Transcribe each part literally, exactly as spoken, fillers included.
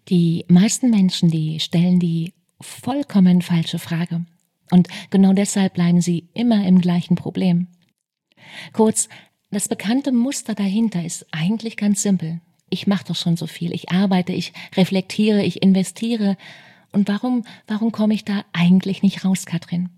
Die meisten Menschen, die stellen die vollkommen falsche Frage. Und genau deshalb bleiben sie immer im gleichen Problem. Kurz, das bekannte Muster dahinter ist eigentlich ganz simpel. Ich mache doch schon so viel, ich arbeite, ich reflektiere, ich investiere. Und warum, warum komme ich da eigentlich nicht raus, Katrin?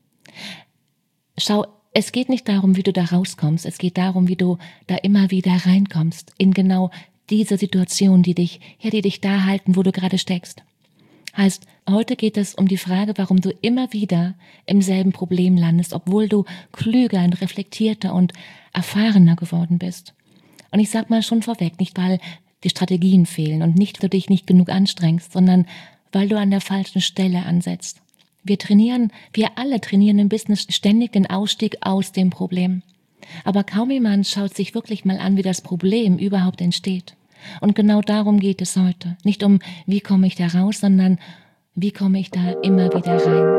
Schau, es geht nicht darum, wie du da rauskommst, es geht darum, wie du da immer wieder reinkommst, in genau diese Situation, die dich, ja, die dich da halten, wo du gerade steckst. Heißt, heute geht es um die Frage, warum du immer wieder im selben Problem landest, obwohl du klüger und reflektierter und erfahrener geworden bist. Und ich sag mal schon vorweg, nicht weil die Strategien fehlen und nicht, weil du dich nicht genug anstrengst, sondern weil du an der falschen Stelle ansetzt. Wir trainieren, wir alle trainieren im Business ständig den Ausstieg aus dem Problem. Aber kaum jemand schaut sich wirklich mal an, wie das Problem überhaupt entsteht. Und genau darum geht es heute. Nicht um, wie komme ich da raus, sondern wie komme ich da immer wieder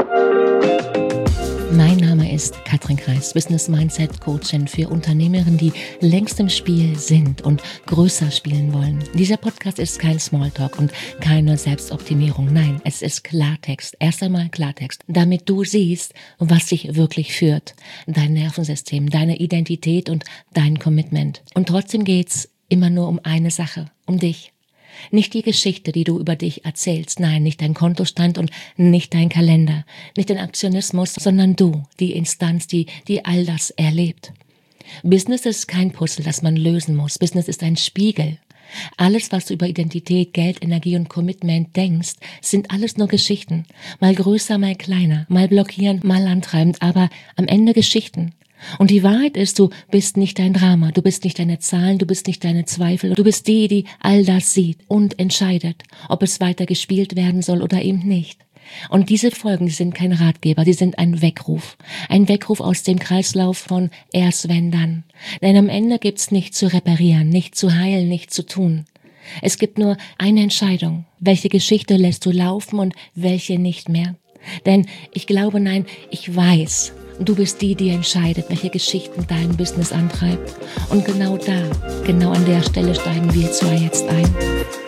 rein. Mein Name ist Katrin Kreis, Business Mindset Coachin für Unternehmerinnen, die längst im Spiel sind und größer spielen wollen. Dieser Podcast ist kein Smalltalk und keine Selbstoptimierung. Nein, es ist Klartext. Erst einmal Klartext, damit du siehst, was dich wirklich führt. Dein Nervensystem, deine Identität und dein Commitment. Und trotzdem geht's immer nur um eine Sache, um dich. Nicht die Geschichte, die du über dich erzählst, nein, nicht dein Kontostand und nicht dein Kalender, nicht dein Aktionismus, sondern du, die Instanz, die, die all das erlebt. Business ist kein Puzzle, das man lösen muss. Business ist ein Spiegel. Alles, was du über Identität, Geld, Energie und Commitment denkst, sind alles nur Geschichten. Mal größer, mal kleiner, mal blockierend, mal antreibend, aber am Ende Geschichten. Und die Wahrheit ist, du bist nicht dein Drama, du bist nicht deine Zahlen, du bist nicht deine Zweifel, du bist die, die all das sieht und entscheidet, ob es weiter gespielt werden soll oder eben nicht. Und diese Folgen, die sind kein Ratgeber, die sind ein Weckruf. Ein Weckruf aus dem Kreislauf von erst wenn dann. Denn am Ende gibt's nichts zu reparieren, nichts zu heilen, nichts zu tun. Es gibt nur eine Entscheidung. Welche Geschichte lässt du laufen und welche nicht mehr? Denn ich glaube, nein, ich weiß, du bist die, die entscheidet, welche Geschichten dein Business antreibt. Und genau da, genau an der Stelle steigen wir zwei jetzt ein.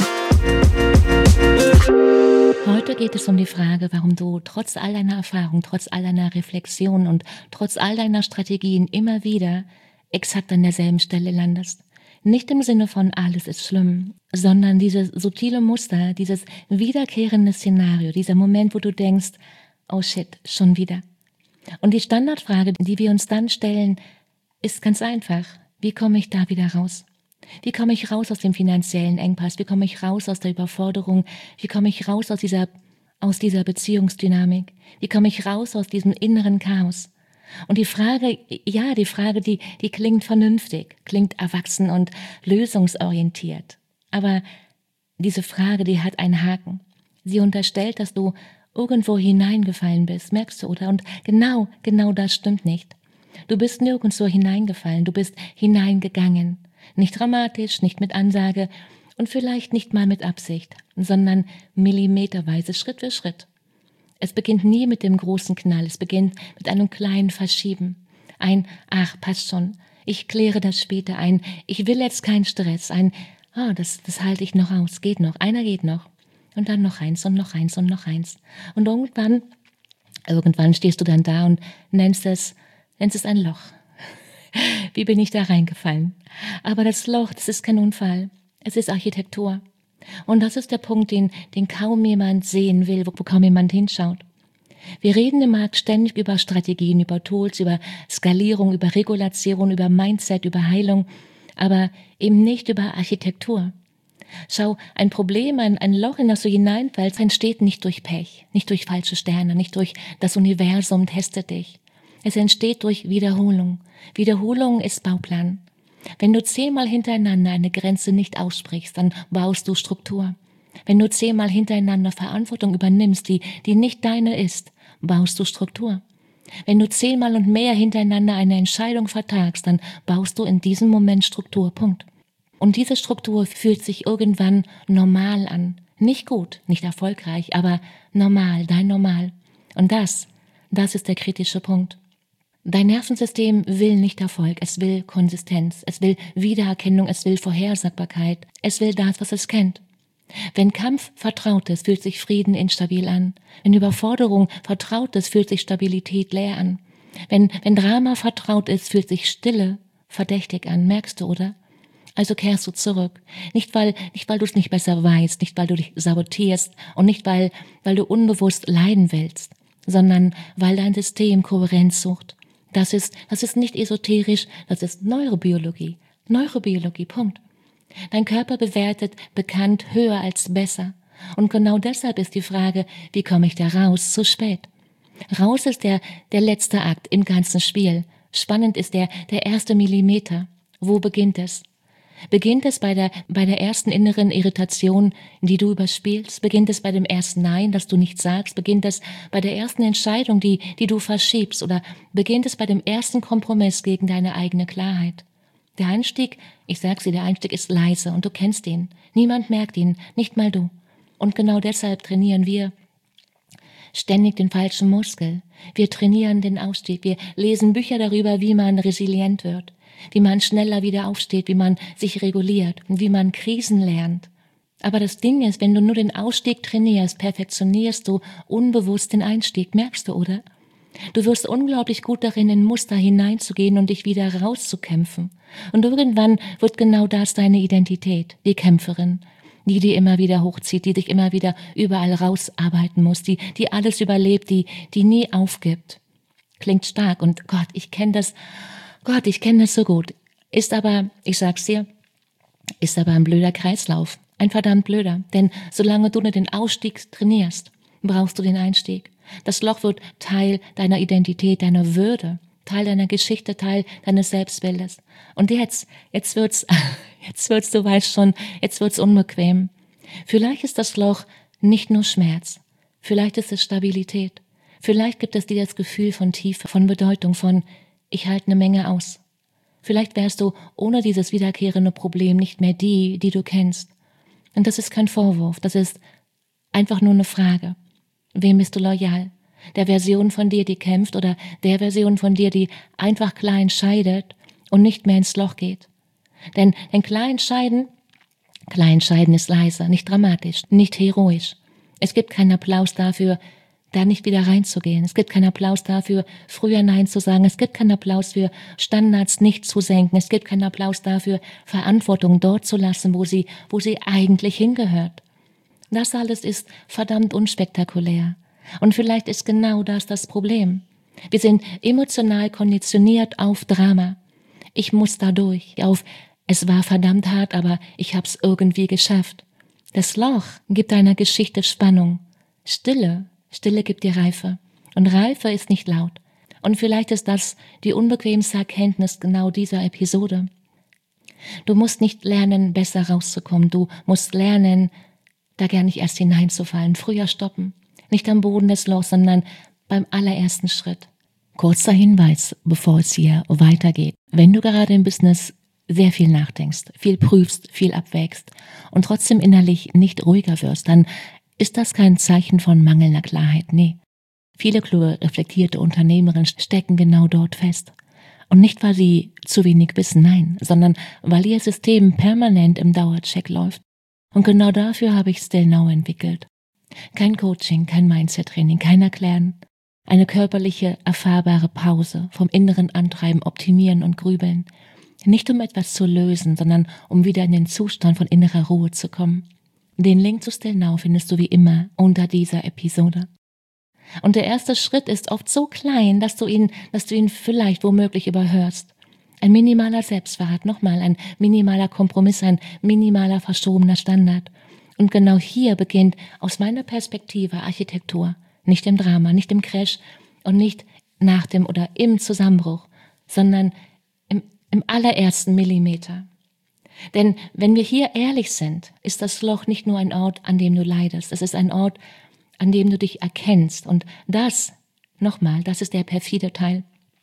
Heute geht es um die Frage, warum du trotz all deiner Erfahrung, trotz all deiner Reflexion und trotz all deiner Strategien immer wieder exakt an derselben Stelle landest. Nicht im Sinne von alles ist schlimm, sondern dieses subtile Muster, dieses wiederkehrende Szenario, dieser Moment, wo du denkst, oh shit, schon wieder. Und die Standardfrage, die wir uns dann stellen, ist ganz einfach. Wie komme ich da wieder raus? Wie komme ich raus aus dem finanziellen Engpass? Wie komme ich raus aus der Überforderung? Wie komme ich raus aus dieser, aus dieser Beziehungsdynamik? Wie komme ich raus aus diesem inneren Chaos? Und die Frage, ja, die Frage, die, die klingt vernünftig, klingt erwachsen und lösungsorientiert. Aber diese Frage, die hat einen Haken. Sie unterstellt, dass du irgendwo hineingefallen bist, merkst du, oder? Und genau, genau das stimmt nicht. Du bist nirgendwo hineingefallen, du bist hineingegangen. Nicht dramatisch, nicht mit Ansage und vielleicht nicht mal mit Absicht, sondern millimeterweise, Schritt für Schritt. Es beginnt nie mit dem großen Knall, es beginnt mit einem kleinen Verschieben. Ein, ach, passt schon, ich kläre das später, ein, ich will jetzt keinen Stress, ein, oh, das, das halte ich noch aus, geht noch, einer geht noch. Und dann noch eins und noch eins und noch eins. Und irgendwann, irgendwann stehst du dann da und nennst es, nennst es ein Loch. Wie bin ich da reingefallen? Aber das Loch, das ist kein Unfall. Es ist Architektur. Und das ist der Punkt, den, den kaum jemand sehen will, wo, wo kaum jemand hinschaut. Wir reden im Markt ständig über Strategien, über Tools, über Skalierung, über Regulation, über Mindset, über Heilung, aber eben nicht über Architektur. Schau, ein Problem, ein, ein Loch, in das du hineinfällst, entsteht nicht durch Pech, nicht durch falsche Sterne, nicht durch das Universum testet dich. Es entsteht durch Wiederholung. Wiederholung ist Bauplan. Wenn du zehnmal hintereinander eine Grenze nicht aussprichst, dann baust du Struktur. Wenn du zehnmal hintereinander Verantwortung übernimmst, die, die nicht deine ist, baust du Struktur. Wenn du zehnmal und mehr hintereinander eine Entscheidung vertagst, dann baust du in diesem Moment Struktur. Punkt. Und diese Struktur fühlt sich irgendwann normal an. Nicht gut, nicht erfolgreich, aber normal, dein Normal. Und das, das ist der kritische Punkt. Dein Nervensystem will nicht Erfolg, es will Konsistenz, es will Wiedererkennung, es will Vorhersagbarkeit, es will das, was es kennt. Wenn Kampf vertraut ist, fühlt sich Frieden instabil an. Wenn Überforderung vertraut ist, fühlt sich Stabilität leer an. Wenn, wenn Drama vertraut ist, fühlt sich Stille verdächtig an. Merkst du, oder? Also kehrst du zurück. Nicht, weil, nicht, weil du es nicht besser weißt, nicht, weil du dich sabotierst und nicht, weil, weil du unbewusst leiden willst, sondern weil dein System Kohärenz sucht. Das ist, das ist nicht esoterisch, das ist Neurobiologie. Neurobiologie, Punkt. Dein Körper bewertet bekannt höher als besser. Und genau deshalb ist die Frage, wie komme ich da raus, zu spät. Raus ist der, der letzte Akt im ganzen Spiel. Spannend ist der, der erste Millimeter. Wo beginnt es? Beginnt es bei der, bei der ersten inneren Irritation, die du überspielst? Beginnt es bei dem ersten Nein, das du nicht sagst? Beginnt es bei der ersten Entscheidung, die, die du verschiebst? Oder beginnt es bei dem ersten Kompromiss gegen deine eigene Klarheit? Der Einstieg, ich sag's dir, der Einstieg ist leise und du kennst ihn. Niemand merkt ihn, nicht mal du. Und genau deshalb trainieren wir ständig den falschen Muskel. Wir trainieren den Ausstieg. Wir lesen Bücher darüber, wie man resilient wird, wie man schneller wieder aufsteht, wie man sich reguliert und wie man Krisen lernt. Aber das Ding ist, wenn du nur den Ausstieg trainierst, perfektionierst du unbewusst den Einstieg, merkst du, oder? Du wirst unglaublich gut darin, in Muster hineinzugehen und dich wieder rauszukämpfen. Und irgendwann wird genau das deine Identität, die Kämpferin, die die immer wieder hochzieht, die dich immer wieder überall rausarbeiten muss, die, die alles überlebt, die, die nie aufgibt. Klingt stark und Gott, ich kenne das, Gott, ich kenne das so gut. Ist aber, ich sag's dir, ist aber ein blöder Kreislauf. Ein verdammt blöder. Denn solange du nur den Ausstieg trainierst, brauchst du den Einstieg. Das Loch wird Teil deiner Identität, deiner Würde, Teil deiner Geschichte, Teil deines Selbstbildes. Und jetzt, jetzt wird's, jetzt wird's, du weißt schon, jetzt wird's unbequem. Vielleicht ist das Loch nicht nur Schmerz. Vielleicht ist es Stabilität. Vielleicht gibt es dir das Gefühl von Tiefe, von Bedeutung, von ich halte eine Menge aus. Vielleicht wärst du ohne dieses wiederkehrende Problem nicht mehr die, die du kennst. Und das ist kein Vorwurf, das ist einfach nur eine Frage. Wem bist du loyal? Der Version von dir, die kämpft, oder der Version von dir, die einfach klein scheidet und nicht mehr ins Loch geht? Denn, denn klein scheiden, klein scheiden ist leise, nicht dramatisch, nicht heroisch. Es gibt keinen Applaus dafür, da nicht wieder reinzugehen. Es gibt keinen Applaus dafür, früher Nein zu sagen. Es gibt keinen Applaus für Standards nicht zu senken. Es gibt keinen Applaus dafür, Verantwortung dort zu lassen, wo sie, wo sie eigentlich hingehört. Das alles ist verdammt unspektakulär. Und vielleicht ist genau das das Problem. Wir sind emotional konditioniert auf Drama. Ich muss da durch, auf es war verdammt hart, aber ich hab's irgendwie geschafft. Das Loch gibt deiner Geschichte Spannung. Stille, Stille gibt dir Reife. Und Reife ist nicht laut. Und vielleicht ist das die unbequemste Erkenntnis genau dieser Episode. Du musst nicht lernen, besser rauszukommen. Du musst lernen, da gar nicht erst hineinzufallen, früher stoppen. Nicht am Boden des Lochs, sondern beim allerersten Schritt. Kurzer Hinweis, bevor es hier weitergeht. Wenn du gerade im Business sehr viel nachdenkst, viel prüfst, viel abwägst und trotzdem innerlich nicht ruhiger wirst, dann ist das kein Zeichen von mangelnder Klarheit, nee. Viele kluge, reflektierte Unternehmerinnen stecken genau dort fest. Und nicht, weil sie zu wenig wissen, nein, sondern weil ihr System permanent im Dauercheck läuft. Und genau dafür habe ich Still Now entwickelt. Kein Coaching, kein Mindset-Training, kein Erklären. Eine körperliche, erfahrbare Pause vom inneren Antreiben, Optimieren und Grübeln. Nicht um etwas zu lösen, sondern um wieder in den Zustand von innerer Ruhe zu kommen. Den Link zu Still Now findest du wie immer unter dieser Episode. Und der erste Schritt ist oft so klein, dass du ihn, dass du ihn vielleicht womöglich überhörst. Ein minimaler Selbstverrat, nochmal ein minimaler Kompromiss, ein minimaler verschobener Standard. Und genau hier beginnt aus meiner Perspektive Architektur. Nicht im Drama, nicht im Crash und nicht nach dem oder im Zusammenbruch, sondern im, im allerersten Millimeter. Denn wenn wir hier ehrlich sind, ist das Loch nicht nur ein Ort, an dem du leidest. Es ist ein Ort, an dem du dich erkennst. Und das, nochmal, das ist der perfide Teil.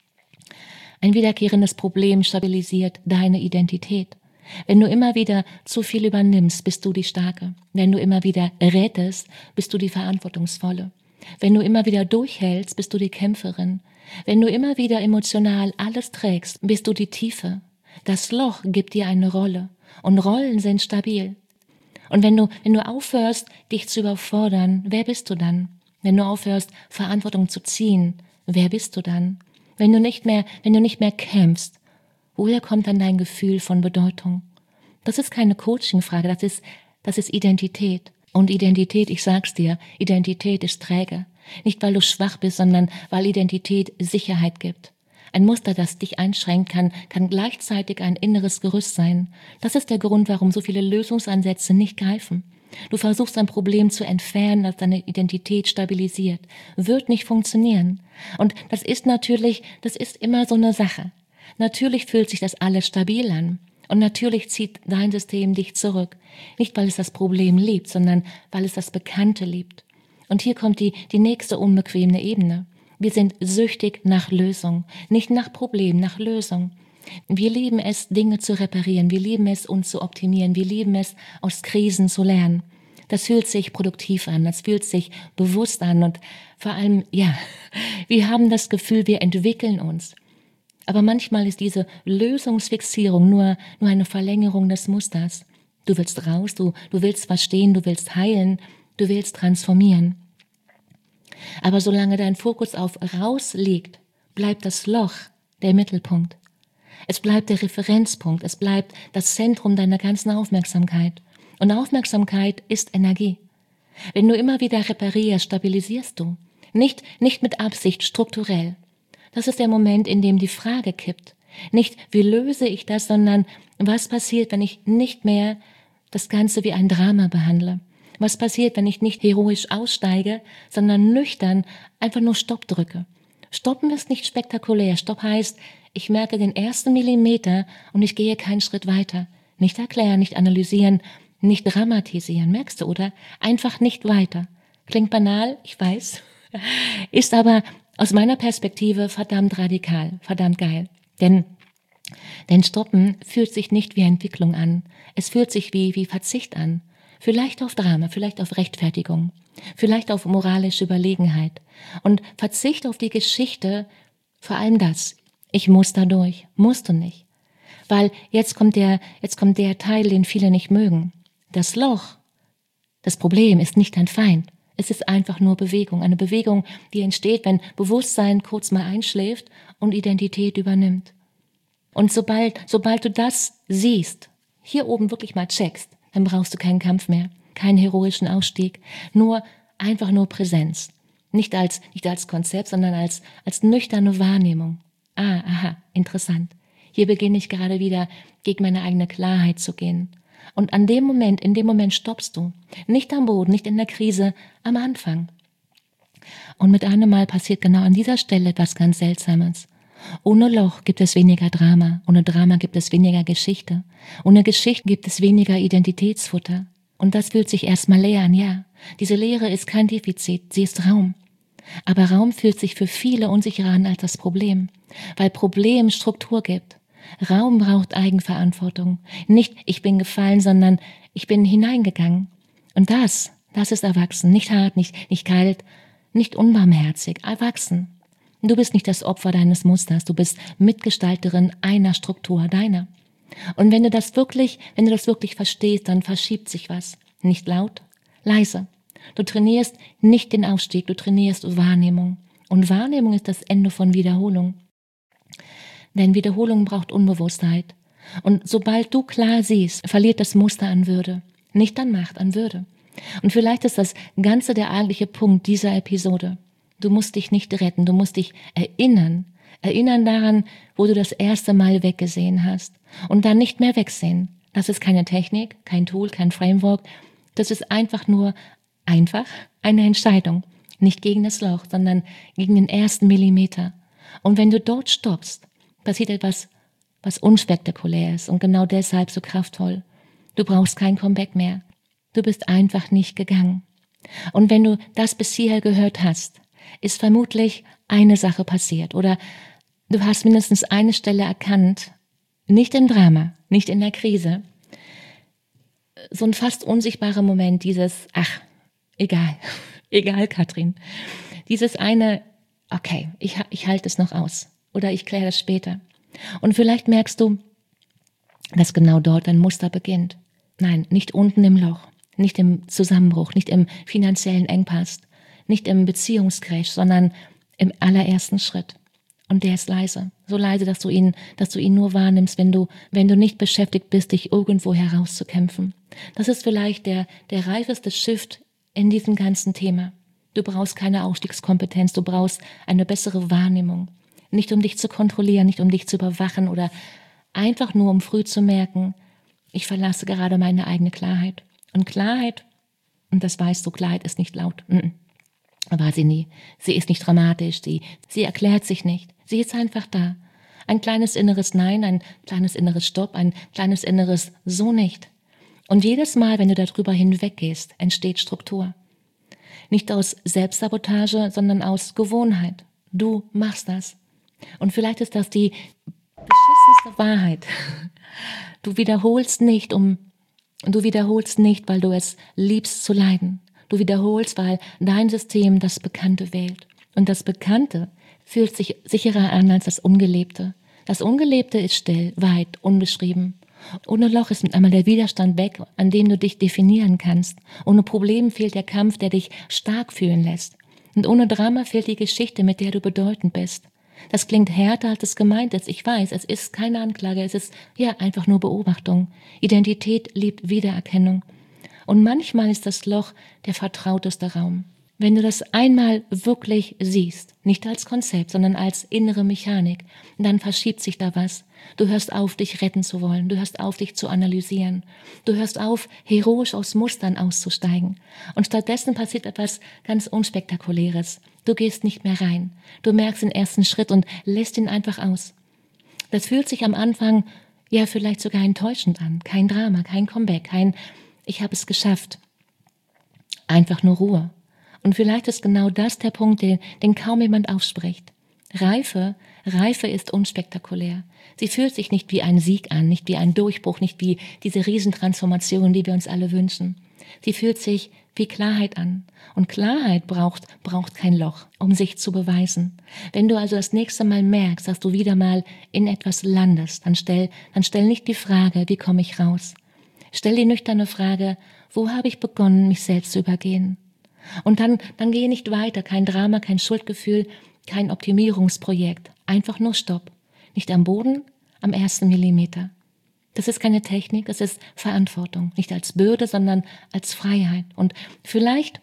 Ein wiederkehrendes Problem stabilisiert deine Identität. Wenn du immer wieder zu viel übernimmst, bist du die Starke. Wenn du immer wieder rettest, bist du die Verantwortungsvolle. Wenn du immer wieder durchhältst, bist du die Kämpferin. Wenn du immer wieder emotional alles trägst, bist du die Tiefe. Das Loch gibt dir eine Rolle. Und Rollen sind stabil. Und wenn du, wenn du aufhörst, dich zu überfordern, wer bist du dann? Wenn du aufhörst, Verantwortung zu ziehen, wer bist du dann? Wenn du nicht mehr, wenn du nicht mehr kämpfst, woher kommt dann dein Gefühl von Bedeutung? Das ist keine Coaching-Frage, das ist, das ist Identität. Und Identität, ich sag's dir, Identität ist träge. Nicht, weil du schwach bist, sondern weil Identität Sicherheit gibt. Ein Muster, das dich einschränkt, kann, kann gleichzeitig ein inneres Gerüst sein. Das ist der Grund, warum so viele Lösungsansätze nicht greifen. Du versuchst ein Problem zu entfernen, das deine Identität stabilisiert. Wird nicht funktionieren. Und das ist natürlich, das ist immer so eine Sache. Natürlich fühlt sich das alles stabil an. Und natürlich zieht dein System dich zurück. Nicht, weil es das Problem liebt, sondern weil es das Bekannte liebt. Und hier kommt die, die nächste unbequeme Ebene. Wir sind süchtig nach Lösung, nicht nach Problem, nach Lösung. Wir lieben es, Dinge zu reparieren, wir lieben es, uns zu optimieren, wir lieben es, aus Krisen zu lernen. Das fühlt sich produktiv an, das fühlt sich bewusst an und vor allem, ja, wir haben das Gefühl, wir entwickeln uns. Aber manchmal ist diese Lösungsfixierung nur, nur eine Verlängerung des Musters. Du willst raus, du, du willst verstehen, du willst heilen, du willst transformieren. Aber solange dein Fokus auf raus liegt, bleibt das Loch der Mittelpunkt. Es bleibt der Referenzpunkt, es bleibt das Zentrum deiner ganzen Aufmerksamkeit. Und Aufmerksamkeit ist Energie. Wenn du immer wieder reparierst, stabilisierst du. Nicht, nicht mit Absicht, strukturell. Das ist der Moment, in dem die Frage kippt. Nicht, wie löse ich das, sondern was passiert, wenn ich nicht mehr das Ganze wie ein Drama behandle? Was passiert, wenn ich nicht heroisch aussteige, sondern nüchtern einfach nur Stopp drücke? Stoppen ist nicht spektakulär. Stopp heißt, ich merke den ersten Millimeter und ich gehe keinen Schritt weiter. Nicht erklären, nicht analysieren, nicht dramatisieren. Merkst du, oder? Einfach nicht weiter. Klingt banal, ich weiß. Ist aber aus meiner Perspektive verdammt radikal, verdammt geil. Denn, denn Stoppen fühlt sich nicht wie Entwicklung an. Es fühlt sich wie, wie Verzicht an. Vielleicht auf Drama, vielleicht auf Rechtfertigung, vielleicht auf moralische Überlegenheit. Und Verzicht auf die Geschichte, vor allem das. Ich muss da durch, musst du nicht. Weil jetzt kommt der, jetzt kommt der Teil, den viele nicht mögen. Das Loch, das Problem ist nicht dein Feind. Es ist einfach nur Bewegung. Eine Bewegung, die entsteht, wenn Bewusstsein kurz mal einschläft und Identität übernimmt. Und sobald, sobald du das siehst, hier oben wirklich mal checkst, dann brauchst du keinen Kampf mehr, keinen heroischen Ausstieg, nur einfach nur Präsenz. Nicht als, nicht als Konzept, sondern als, als nüchterne Wahrnehmung. Ah, aha, interessant. Hier beginne ich gerade wieder, gegen meine eigene Klarheit zu gehen. Und an dem Moment, in dem Moment stoppst du. Nicht am Boden, nicht in der Krise, am Anfang. Und mit einem Mal passiert genau an dieser Stelle etwas ganz Seltsames. Ohne Loch gibt es weniger Drama, ohne Drama gibt es weniger Geschichte, ohne Geschichte gibt es weniger Identitätsfutter. Und das fühlt sich erstmal leer an, ja. Diese Leere ist kein Defizit, sie ist Raum. Aber Raum fühlt sich für viele unsicherer an als das Problem, weil Problem Struktur gibt. Raum braucht Eigenverantwortung. Nicht, ich bin gefallen, sondern ich bin hineingegangen. Und das, das ist erwachsen, nicht hart, nicht, nicht kalt, nicht unbarmherzig, erwachsen. Du bist nicht das Opfer deines Musters, du bist Mitgestalterin einer Struktur, deiner. Und wenn du das wirklich, wenn du das wirklich verstehst, dann verschiebt sich was. Nicht laut, leise. Du trainierst nicht den Aufstieg, du trainierst Wahrnehmung. Und Wahrnehmung ist das Ende von Wiederholung. Denn Wiederholung braucht Unbewusstheit. Und sobald du klar siehst, verliert das Muster an Würde. Nicht an Macht, an Würde. Und vielleicht ist das Ganze der eigentliche Punkt dieser Episode. Du musst dich nicht retten, du musst dich erinnern. Erinnern daran, wo du das erste Mal weggesehen hast. Und dann nicht mehr wegsehen. Das ist keine Technik, kein Tool, kein Framework. Das ist einfach nur, einfach eine Entscheidung. Nicht gegen das Loch, sondern gegen den ersten Millimeter. Und wenn du dort stoppst, passiert etwas, was unspektakulär ist und genau deshalb so kraftvoll. Du brauchst kein Comeback mehr. Du bist einfach nicht gegangen. Und wenn du das bis hierher gehört hast, ist vermutlich eine Sache passiert oder du hast mindestens eine Stelle erkannt, nicht im Drama, nicht in der Krise, so ein fast unsichtbarer Moment, dieses, ach, egal, egal, Katrin, dieses eine, okay, ich, ich halte es noch aus oder ich kläre das später. Und vielleicht merkst du, dass genau dort ein Muster beginnt. Nein, nicht unten im Loch, Nicht im Zusammenbruch, nicht im finanziellen Engpass, nicht im Beziehungscrash, sondern im allerersten Schritt. Und der ist leise. So leise, dass du ihn, dass du ihn nur wahrnimmst, wenn du, wenn du nicht beschäftigt bist, dich irgendwo herauszukämpfen. Das ist vielleicht der, der reifeste Shift in diesem ganzen Thema. Du brauchst keine Ausstiegskompetenz, du brauchst eine bessere Wahrnehmung. Nicht um dich zu kontrollieren, nicht um dich zu überwachen oder einfach nur um früh zu merken, ich verlasse gerade meine eigene Klarheit. Und Klarheit, und das weißt du, Klarheit ist nicht laut. War sie nie. Sie ist nicht dramatisch, sie, sie erklärt sich nicht. Sie ist einfach da. Ein kleines inneres Nein, ein kleines inneres Stopp, ein kleines inneres So nicht. Und jedes Mal, wenn du darüber hinweggehst, entsteht Struktur. Nicht aus Selbstsabotage, sondern aus Gewohnheit. Du machst das. Und vielleicht ist das die beschissenste Wahrheit. Du wiederholst nicht, um, du wiederholst nicht, weil du es liebst zu leiden. Du wiederholst, weil dein System das Bekannte wählt. Und das Bekannte fühlt sich sicherer an als das Ungelebte. Das Ungelebte ist still, weit, unbeschrieben. Ohne Loch ist mit einmal der Widerstand weg, an dem du dich definieren kannst. Ohne Problem fehlt der Kampf, der dich stark fühlen lässt. Und ohne Drama fehlt die Geschichte, mit der du bedeutend bist. Das klingt härter, als es gemeint ist. Ich weiß, es ist keine Anklage, es ist ja einfach nur Beobachtung. Identität liebt Wiedererkennung. Und manchmal ist das Loch der vertrauteste Raum. Wenn du das einmal wirklich siehst, nicht als Konzept, sondern als innere Mechanik, dann verschiebt sich da was. Du hörst auf, dich retten zu wollen. Du hörst auf, dich zu analysieren. Du hörst auf, heroisch aus Mustern auszusteigen. Und stattdessen passiert etwas ganz Unspektakuläres. Du gehst nicht mehr rein. Du merkst den ersten Schritt und lässt ihn einfach aus. Das fühlt sich am Anfang ja vielleicht sogar enttäuschend an. Kein Drama, kein Comeback, kein Ich habe es geschafft. Einfach nur Ruhe. Und vielleicht ist genau das der Punkt, den, den kaum jemand ausspricht. Reife, Reife ist unspektakulär. Sie fühlt sich nicht wie ein Sieg an, nicht wie ein Durchbruch, nicht wie diese Riesentransformation, die wir uns alle wünschen. Sie fühlt sich wie Klarheit an. Und Klarheit braucht, braucht kein Loch, um sich zu beweisen. Wenn du also das nächste Mal merkst, dass du wieder mal in etwas landest, dann stell, dann stell nicht die Frage, wie komme ich raus? Stell die nüchterne Frage, wo habe ich begonnen, mich selbst zu übergehen? Und dann, dann gehe nicht weiter, kein Drama, kein Schuldgefühl, kein Optimierungsprojekt. Einfach nur Stopp. Nicht am Boden, am ersten Millimeter. Das ist keine Technik, das ist Verantwortung. Nicht als Bürde, sondern als Freiheit. Und vielleicht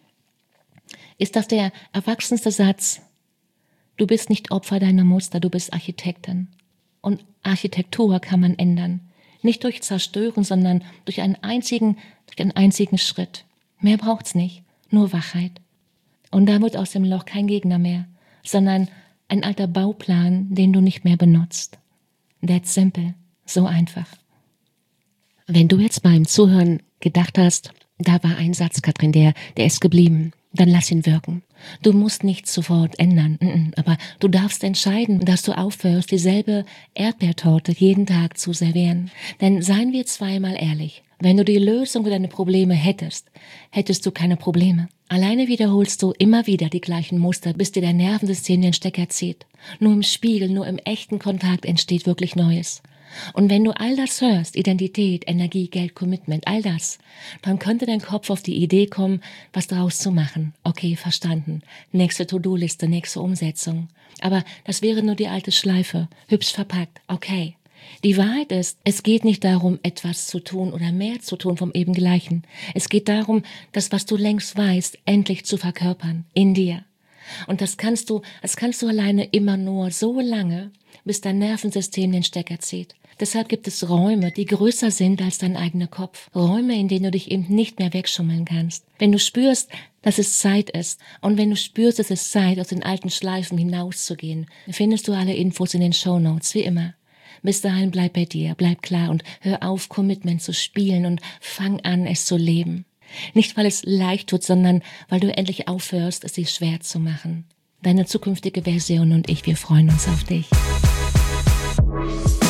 ist das der erwachsenste Satz. Du bist nicht Opfer deiner Muster, du bist Architektin. Und Architektur kann man ändern. Nicht durch Zerstören, sondern durch einen einzigen, durch einen einzigen Schritt. Mehr braucht's nicht. Nur Wachheit. Und da wird aus dem Loch kein Gegner mehr, sondern ein alter Bauplan, den du nicht mehr benutzt. That's simple. So einfach. Wenn du jetzt beim Zuhören gedacht hast, da war ein Satz, Katrin, der, der ist geblieben, dann lass ihn wirken. Du musst nichts sofort ändern, aber du darfst entscheiden, dass du aufhörst, dieselbe Erdbeertorte jeden Tag zu servieren. Denn seien wir zweimal ehrlich, wenn du die Lösung für deine Probleme hättest, hättest du keine Probleme. Alleine wiederholst du immer wieder die gleichen Muster, bis dir dein Nervensystem den Stecker zieht. Nur im Spiegel, nur im echten Kontakt entsteht wirklich Neues. Und wenn du all das hörst, Identität, Energie, Geld, Commitment, all das, dann könnte dein Kopf auf die Idee kommen, was daraus zu machen. Okay, verstanden. Nächste To-Do-Liste, nächste Umsetzung. Aber das wäre nur die alte Schleife, hübsch verpackt. Okay. Die Wahrheit ist, es geht nicht darum, etwas zu tun oder mehr zu tun vom eben Gleichen. Es geht darum, das, was du längst weißt, endlich zu verkörpern, in dir. Und das kannst du, das kannst du alleine immer nur so lange, bis dein Nervensystem den Stecker zieht. Deshalb gibt es Räume, die größer sind als dein eigener Kopf. Räume, in denen du dich eben nicht mehr wegschummeln kannst. Wenn du spürst, dass es Zeit ist und wenn du spürst, es ist Zeit, aus den alten Schleifen hinauszugehen, findest du alle Infos in den Shownotes, wie immer. Bis dahin bleib bei dir, bleib klar und hör auf, Commitment zu spielen und fang an, es zu leben. Nicht, weil es leicht tut, sondern weil du endlich aufhörst, es dir schwer zu machen. Deine zukünftige Version und ich, wir freuen uns auf dich.